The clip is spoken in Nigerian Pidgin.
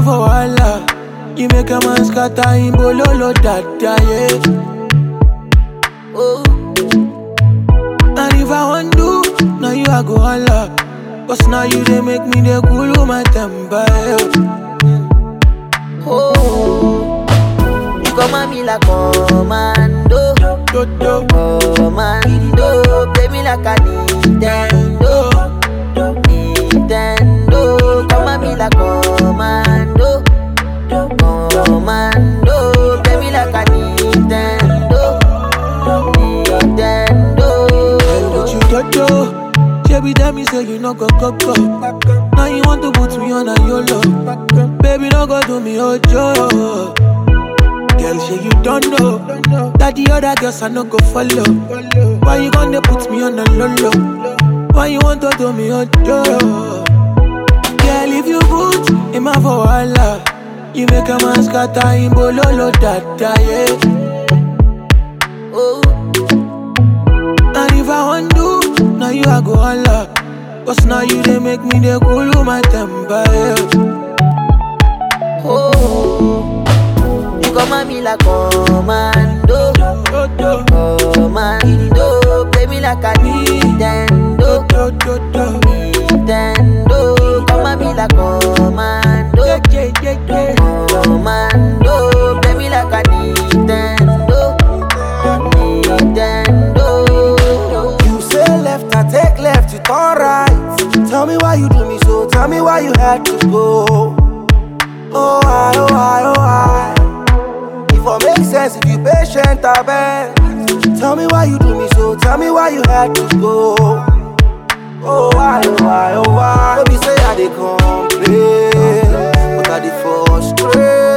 for wahala. You make a man scatter him bololo dada, yeah. Oh, And if I want do, now you I go holla. Cause now you they make me the cool my temper, yeah. oh, you come at me like commando, Do, do, commando, play me like a Nintendo, Nintendo, come at me like commando, commando, play me like a Nintendo, Nintendo. what you do? Baby, tell me say you no go. Now you want to put me on a YOLO. Baby, no go do me ojo. Girl, say you don't know that the other girls I no go follow. Why you gonna put me on a lolo? Why you want to do me ojo? Girl, if you put him a for wahala, you make a man scatter him bololo dada, yeah. Oh, And if I want do, now you I go holla. Cause now you they make me the cool my temper, yeah. oh, you come at me like commando, commando, play me like a Nintendo, Nintendo, come at me like commando, commando, play me like a Nintendo, Nintendo. You say left, I take left, you turn right. Tell me why you do me so, tell me why you had to go. Oh, I. If it makes sense, if you patient, I bet. Tell me why you do me so, tell me why you had to go. Oh, I. Don't be say I dey complain, but I dey frustrate.